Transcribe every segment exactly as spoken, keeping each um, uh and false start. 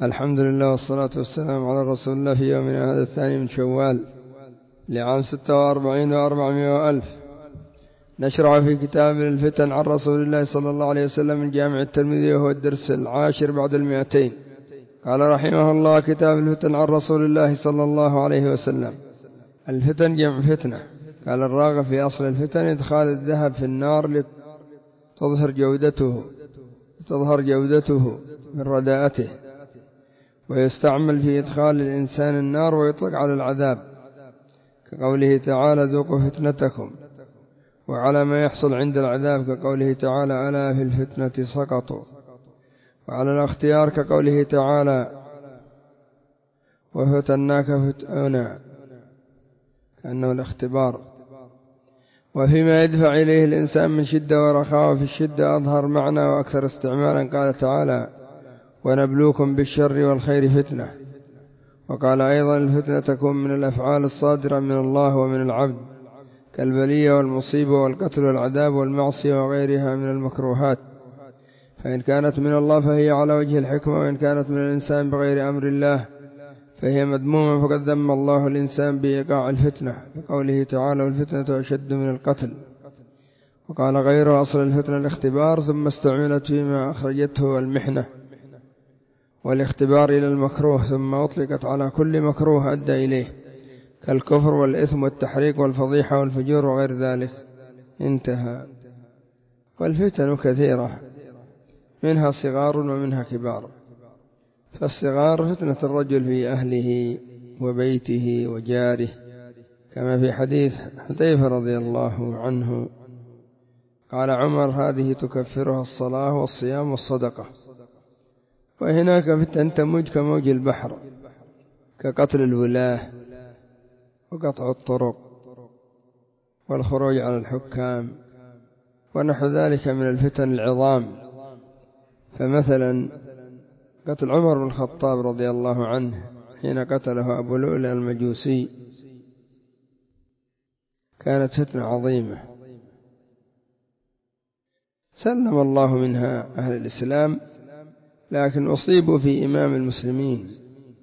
الحمد لله والصلاة والسلام على رسول الله في يومنا هذا الثاني من شوال لعام ستة وأربعين وأربعمائة وألف. نشرع في كتاب الفتن عن رسول الله صلى الله عليه وسلم من جامع الترمذي، وهو الدرس العاشر بعد المئتين. قال رحمه الله: كتاب الفتن عن رسول الله صلى الله عليه وسلم. الفتن جمع فتنة. قال الراغب في أصل الفتن: إدخال الذهب في النار لتظهر جودته تظهر جودته من رداءته، ويستعمل في إدخال الإنسان النار ويطلق على العذاب، كقوله تعالى: ذوقوا فتنتكم، وعلى ما يحصل عند العذاب كقوله تعالى: ألا في الفتنة سقطوا، وعلى الاختيار كقوله تعالى: وفتناك فتونا، كأنه الاختبار. وفيما يدفع إليه الإنسان من شدة ورخاء، وفي الشدة أظهر معنى وأكثر استعمالا، قال تعالى: ونبلوكم بالشر والخير فتنة. وقال أيضا: الفتنة تكون من الأفعال الصادرة من الله ومن العبد، كالبلية والمصيبة والقتل والعذاب والمعصية وغيرها من المكروهات، فإن كانت من الله فهي على وجه الحكمة، وإن كانت من الإنسان بغير أمر الله فهي مذمومة، فقد ذم الله الإنسان بإيقاع الفتنة، كقوله تعالى: والفتنة أشد من القتل. وقال غيره: أصل الفتنة الاختبار، ثم استعملت فيما أخرجته المحنة والاختبار إلى المكروه، ثم أطلقت على كل مكروه أدى إليه، كالكفر والإثم والتحريق والفضيحة والفجور وغير ذلك. انتهى. والفتن كثيرة، منها صغار ومنها كبار. فالصغار فتنة الرجل في أهله وبيته وجاره، كما في حديث حذيفة رضي الله عنه قال عمر: هذه تكفرها الصلاة والصيام والصدقة. وهناك فتن تموج كموج البحر، كقتل الولاة وقطع الطرق والخروج على الحكام ونحو ذلك من الفتن العظام. فمثلا قتل عمر بن الخطاب رضي الله عنه حين قتله أبو لؤلؤ المجوسي كانت فتنة عظيمة، سلم الله منها أهل الإسلام، لكن أصيبوا في إمام المسلمين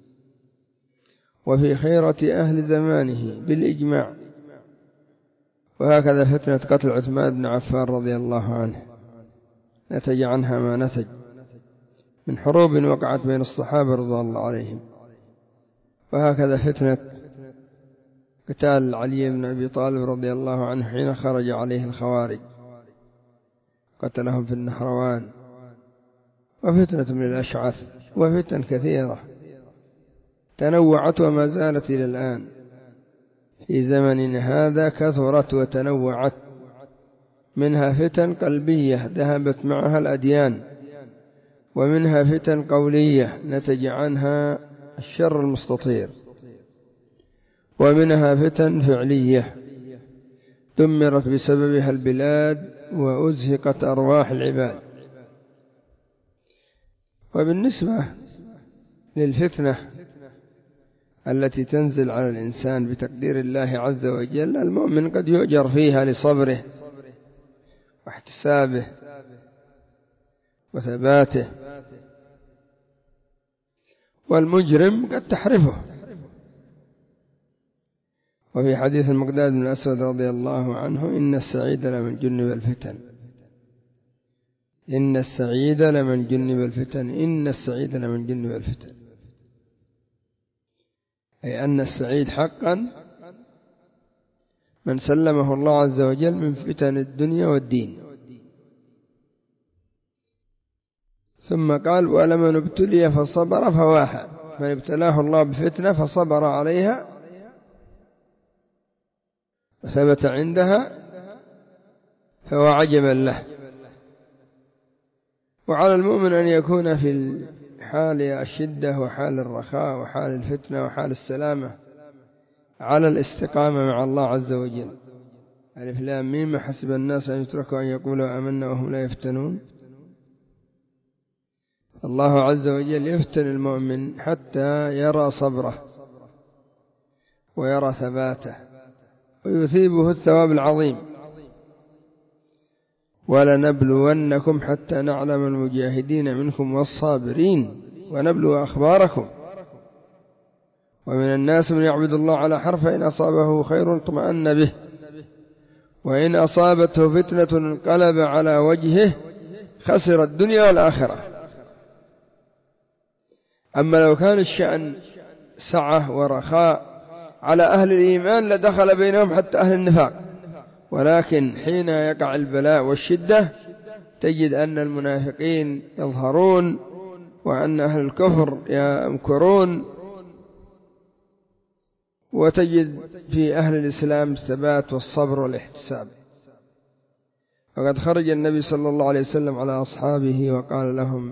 وفي خيرة أهل زمانه بالإجماع. وهكذا فتنة قتل عثمان بن عفان رضي الله عنه نتج عنها ما نتج من حروب وقعت بين الصحابة رضي الله عليهم. وهكذا فتنة قتال علي بن أبي طالب رضي الله عنه حين خرج عليه الخوارج، قتلهم في النهروان. وفتنة من الأشعث، وفتن كثيرة تنوعت وما زالت إلى الآن. في زمننا هذا كثرت وتنوعت، منها فتن قلبية ذهبت معها الأديان، ومنها فتن قولية نتج عنها الشر المستطير، ومنها فتن فعلية دمرت بسببها البلاد وأزهقت أرواح العباد. وبالنسبة للفتنة التي تنزل على الإنسان بتقدير الله عز وجل، المؤمن قد يؤجر فيها لصبره واحتسابه وثباته، والمجرم قد تحرفه. وفي حديث المقداد بن الأسود رضي الله عنه: إن السعيد لمن جنب الفتن إن السعيد لمن جنب الفتن إن السعيد لمن جنب الفتن أي أن السعيد حقا من سلمه الله عز وجل من فتن الدنيا والدين. ثم قال: ولمن ابتلي فصبر فواحى، من ابتلاه الله بفتنة فصبر عليها وثبت عندها فهو عجبا له. وعلى المؤمن أن يكون في حال الشدة وحال الرخاء وحال الفتنة وحال السلامة على الاستقامة مع الله عز وجل. ألف لام ميم: حسب الناس أن يتركوا أن يقولوا آمنا وهم لا يفتنون. الله عز وجل يفتن المؤمن حتى يرى صبره ويرى ثباته ويثيبه الثواب العظيم. ولنبلونكم حتى نعلم المجاهدين منكم والصابرين ونبلو أخباركم ومن الناس من يعبد الله على حرف إن أصابه خير اطمأن به وإن أصابته فتنة انقلب على وجهه خسر الدنيا والآخرة. أما لو كان الشأن سعة ورخاء على أهل الإيمان لدخل بينهم حتى أهل النفاق، ولكن حين يقع البلاء والشدة تجد أن المنافقين يظهرون وأن أهل الكفر يمكرون، وتجد في أهل الإسلام الثبات والصبر والاحتساب. وقد خرج النبي صلى الله عليه وسلم على أصحابه وقال لهم: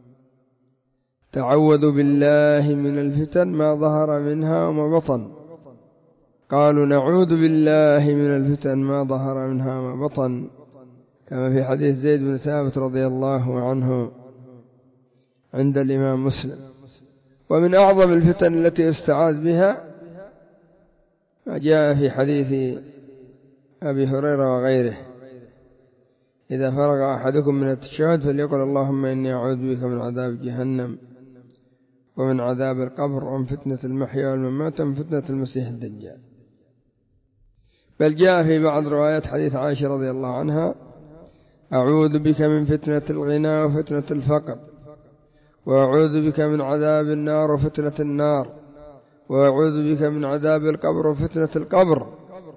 تعوذوا بالله من الفتن ما ظهر منها وما بطن. قالوا: نعوذ بالله من الفتن ما ظهر منها وما بطن، كما في حديث زيد بن ثابت رضي الله عنه عند الإمام مسلم. ومن أعظم الفتن التي يستعاذ بها ما جاء في حديث أبي هريرة وغيره: إذا فرغ أحدكم من التشهد فليقل اللهم إني أعوذ بك من عذاب جهنم ومن عذاب القبر ومن فتنة المحيا والممات ومن فتنة المسيح الدجال. بل جاء في بعض روايات حديث عائشة رضي الله عنها: أعوذ بك من فتنة الغنى وفتنة الفقر، وأعوذ بك من عذاب النار وفتنة النار، وأعوذ بك من عذاب القبر وفتنة القبر،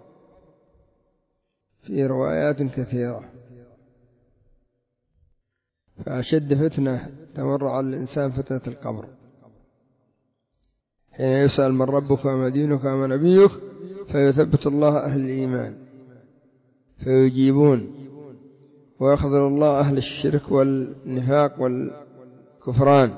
في روايات كثيرة. فأشد فتنة تمر على الإنسان فتنة القبر، حين يسأل من ربك وما دينك وما نبيك فيثبت الله أهل الإيمان فيجيبون، ويخذل الله أهل الشرك والنفاق والكفران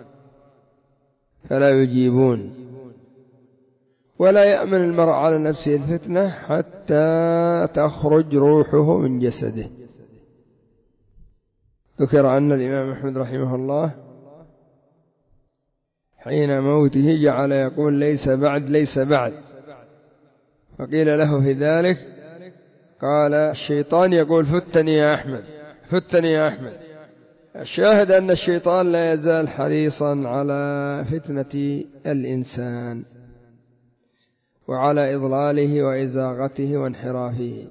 فلا يجيبون. ولا يأمن المرء على نفسه الفتنة حتى تخرج روحه من جسده. ذكر أن الإمام أحمد رحمه الله حين موته جعل يقول: ليس بعد ليس بعد. فقيل له في ذلك قال: الشيطان يقول: فتني يا أحمد، فتني يا أحمد. الشاهد أن الشيطان لا يزال حريصا على فتنة الإنسان وعلى إضلاله وإزاغته وانحرافه،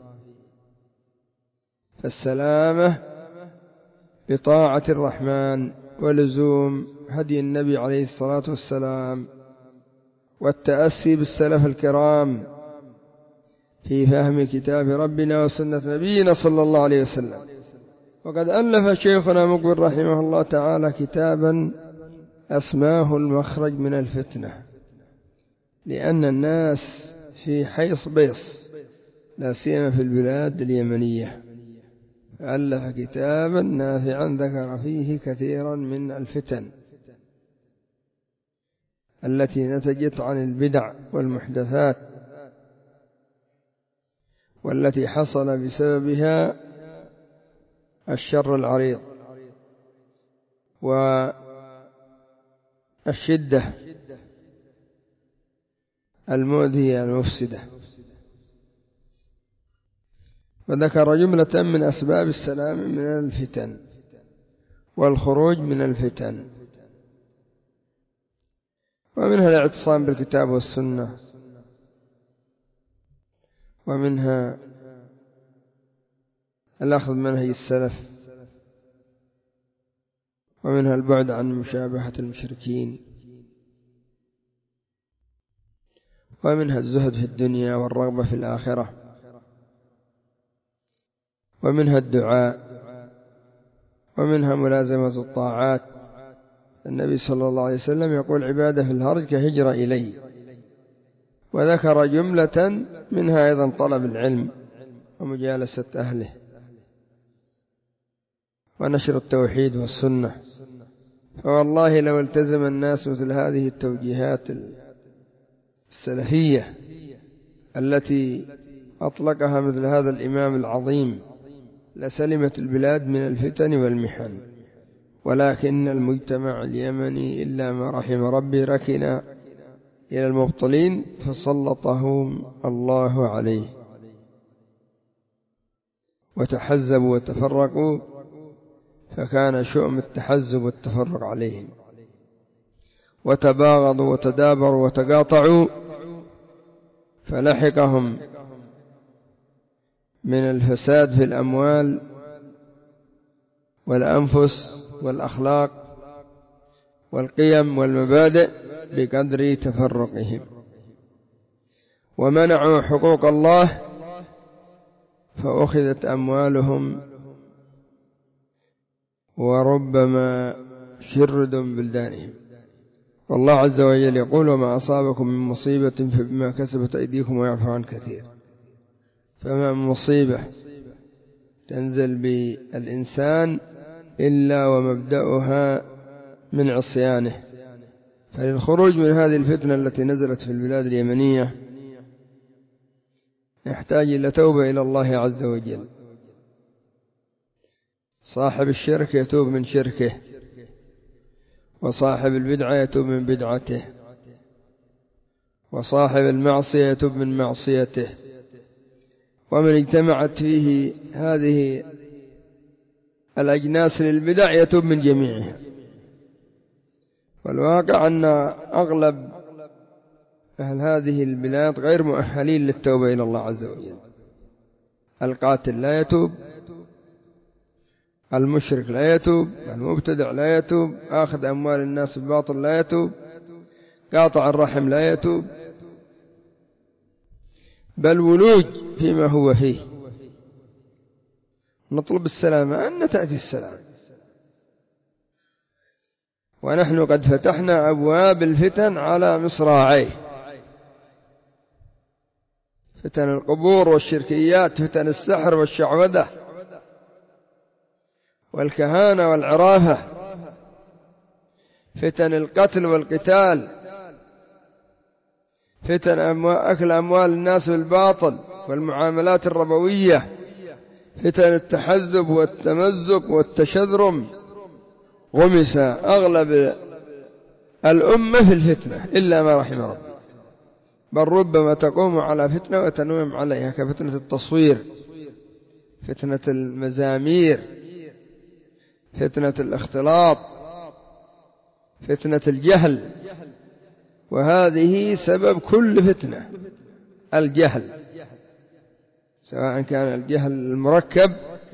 فالسلامة بطاعة الرحمن ولزوم هدي النبي عليه الصلاة والسلام والتأسي بالسلف الكرام في فهم كتاب ربنا وسنة نبينا صلى الله عليه وسلم. وقد ألف شيخنا مقبل رحمه الله تعالى كتابا أسماه المخرج من الفتنة، لأن الناس في حيص بيص لا سيما في البلاد اليمنية، ألف كتابا نافعا ذكر فيه كثيرا من الفتن التي نتجت عن البدع والمحدثات والتي حصل بسببها الشر العريض والشدة المؤذية المفسدة. وذكر جملة من أسباب السلام من الفتن والخروج من الفتن، ومنها الاعتصام بالكتاب والسنة، ومنها الأخذ بمنهج السلف، ومنها البعد عن مشابهة المشركين، ومنها الزهد في الدنيا والرغبة في الآخرة، ومنها الدعاء، ومنها ملازمة الطاعات. النبي صلى الله عليه وسلم يقول: عبادة في الهرج كهجرة إلي. وذكر جملة منها أيضا طلب العلم ومجالسة أهله ونشر التوحيد والسنة. فوالله لو التزم الناس مثل هذه التوجيهات السلفية التي أطلقها مثل هذا الإمام العظيم لسلمت البلاد من الفتن والمحن. ولكن المجتمع اليمني إلا ما رحم ربي ركن إلى المبطلين فسلطهم الله عليه. وتحزبوا وتفرقوا، فكان شؤم التحزب والتفرق عليهم، وتباغضوا وتدابروا وتقاطعوا، فلحقهم من الفساد في الأموال والأنفس والأخلاق والقيم والمبادئ بقدر تفرقهم، ومنعوا حقوق الله فأخذت أموالهم، وربما شردوا من بلدانهم. والله عز وجل يقول: وما أصابكم من مصيبة فبما كسبت أيديكم ويعفو عن كثير. فما من مصيبة تنزل بالإنسان إلا ومبدأها من عصيانه، فللخروج من هذه الفتنة التي نزلت في البلاد اليمنية نحتاج إلى توبة إلى الله عز وجل. صاحب الشرك يتوب من شركه، وصاحب البدعة يتوب من بدعته، وصاحب المعصية يتوب من معصيته، ومن اجتمعت فيه هذه الأجناس للبدع يتوب من جميعها. والواقع أن أغلب أهل هذه البلاد غير مؤهلين للتوبة إلى الله عز وجل. القاتل لا يتوب، المشرك لا يتوب، المبتدع لا يتوب، آخذ أموال الناس بالباطل لا يتوب، قاطع الرحم لا يتوب، بل ولوج فيما هو فيه. نطلب السلامة أن تأتي السلام. ونحن قد فتحنا أبواب الفتن على مصراعيه: فتن القبور والشركيات، فتن السحر والشعوذة والكهانة والعرافة، فتن القتل والقتال، فتن أموال أكل أموال الناس بالباطل والمعاملات الربوية، فتن التحزب والتمزق والتشذرم. غمس أغلب الأمة في الفتنة إلا ما رحم ربي، بل ربما تقوم على فتنة وتنوم عليها، كفتنة التصوير، فتنة المزامير، فتنة الاختلاط، فتنة الجهل. وهذه سبب كل فتنة، الجهل، سواء كان الجهل المركب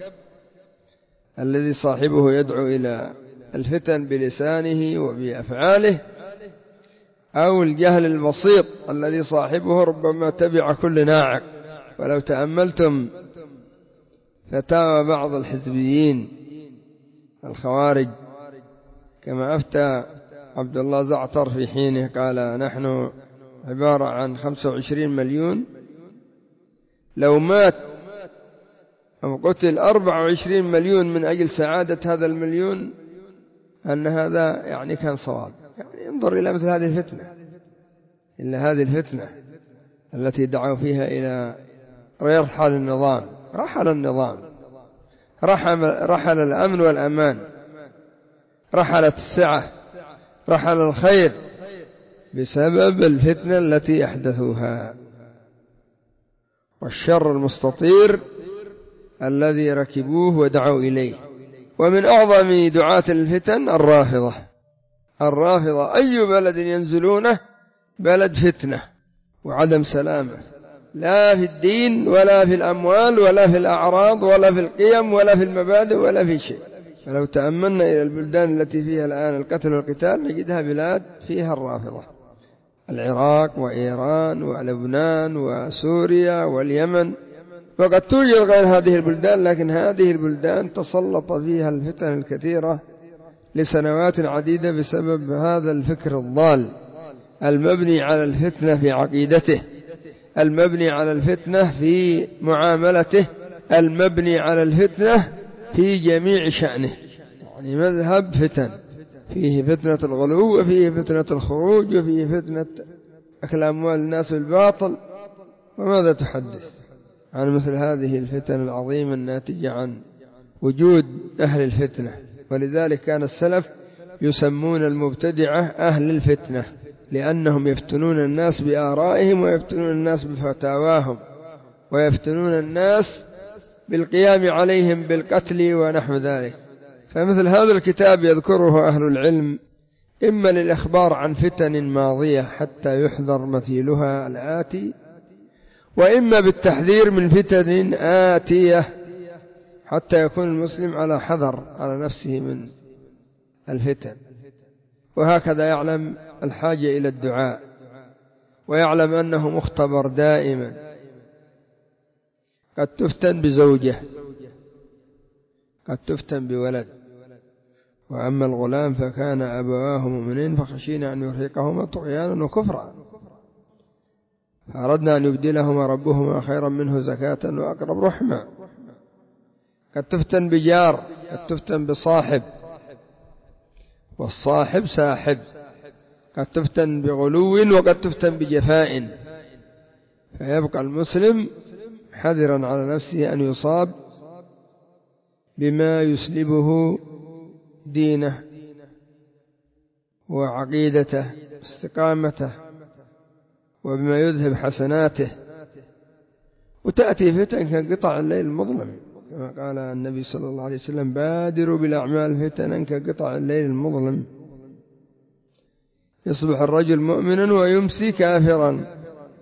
الذي صاحبه يدعو إلى الفتن بلسانه وبأفعاله، أو الجهل البسيط الذي صاحبه ربما تبع كل ناعق. ولو تأملتم فتاوى بعض الحزبيين الخوارج، كما أفتى عبد الله زعتر في حينه، قال: نحن عبارة عن خمسة وعشرين مليون، لو مات أو قتل أربعة وعشرين مليون من أجل سعادة هذا المليون أن هذا يعني كان صواب. يعني انظر إلى مثل هذه الفتنة، إلا هذه الفتنة التي دعوا فيها إلى رحل النظام، رحل النظام، رحل, رحل الأمن والأمان، رحلت السعة، رحل الخير، بسبب الفتنة التي أحدثوها والشر المستطير الذي ركبوه ودعوا إليه. ومن أعظم دعاة الفتن الرافضة. الرافضة أي بلد ينزلونه بلد فتنة وعدم سلامة، لا في الدين ولا في الأموال ولا في الأعراض ولا في القيم ولا في المبادئ ولا في شيء. فلو تأملنا إلى البلدان التي فيها الآن القتل والقتال نجدها بلاد فيها الرافضة: العراق وإيران ولبنان وسوريا واليمن. وقد توجد غير هذه البلدان، لكن هذه البلدان تسلط فيها الفتن الكثيرة لسنوات عديدة بسبب هذا الفكر الضال المبني على الفتنة في عقيدته، المبني على الفتنة في معاملته، المبني على الفتنة في جميع شأنه. يعني مذهب فتن، فيه فتنة الغلو، وفيه فتنة الخروج، وفيه فتنة أكل أموال الناس بالباطل. وماذا تحدث عن مثل هذه الفتن العظيمة الناتجة عن وجود أهل الفتنة؟ ولذلك كان السلف يسمون المبتدعة أهل الفتنة، لأنهم يفتنون الناس بآرائهم، ويفتنون الناس بفتاواهم، ويفتنون الناس بالقيام عليهم بالقتل ونحو ذلك. فمثل هذا الكتاب يذكره أهل العلم إما للإخبار عن فتن ماضية حتى يحذر مثيلها الآتي، وإما بالتحذير من فتن آتية حتى يكون المسلم على حذر على نفسه من الفتن. وهكذا يعلم الحاجة إلى الدعاء، ويعلم أنه مختبر دائما، قد تفتن بزوجه، قد تفتن بولد. وأما الغلام فكان أبواه مؤمنين فخشينا أن يرهقهما طغيانا وكفرا فأردنا أن يبدلهما ربهما خيرا منه زكاة وأقرب رحمة. قد تفتن بجار، قد تفتن بصاحب، والصاحب ساحب. قد تفتن بغلو وقد تفتن بجفاء. فيبقى المسلم حذرا على نفسه أن يصاب بما يسلبه دينه وعقيدته واستقامته، وبما يذهب حسناته. وتأتي فتن كقطع الليل المظلم، كما قال النبي صلى الله عليه وسلم: بادروا بالأعمال فتنا كقطع الليل المظلم، يصبح الرجل مؤمنا ويمسي كافرا،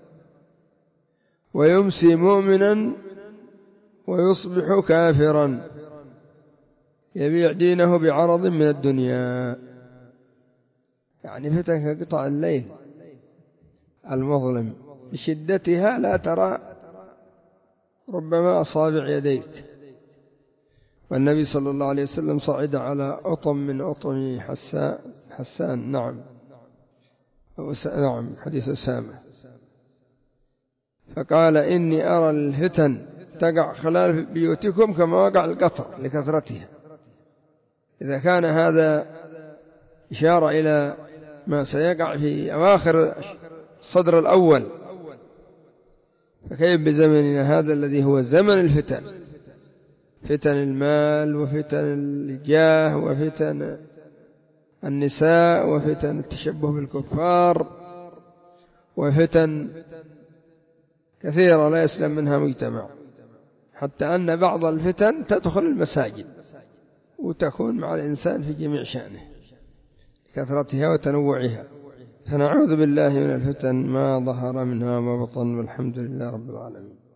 ويمسي مؤمنا ويصبح كافرا، يبيع دينه بعرض من الدنيا. يعني فتن كقطع الليل المظلم، بشدتها لا ترى ربما أصابع يديك. والنبي صلى الله عليه وسلم صعد على أطم من أطم حسان, حسان نعم نعم حديث أسامة، فقال: إني أرى الفتن تقع خلال بيوتكم كما وقع القطر لكثرتها. إذا كان هذا إشارة إلى ما سيقع في أواخر الصدر الأول، فكيف بزمننا هذا الذي هو زمن الفتن، فتن المال وفتن الجاه وفتن النساء وفتن التشبه بالكفار وفتن كثيرة لا يسلم منها مجتمع، حتى أن بعض الفتن تدخل المساجد وتكون مع الإنسان في جميع شأنه كثرتها وتنوعها. فنعوذ بالله من الفتن ما ظهر منها وما بطن، والحمد لله رب العالمين.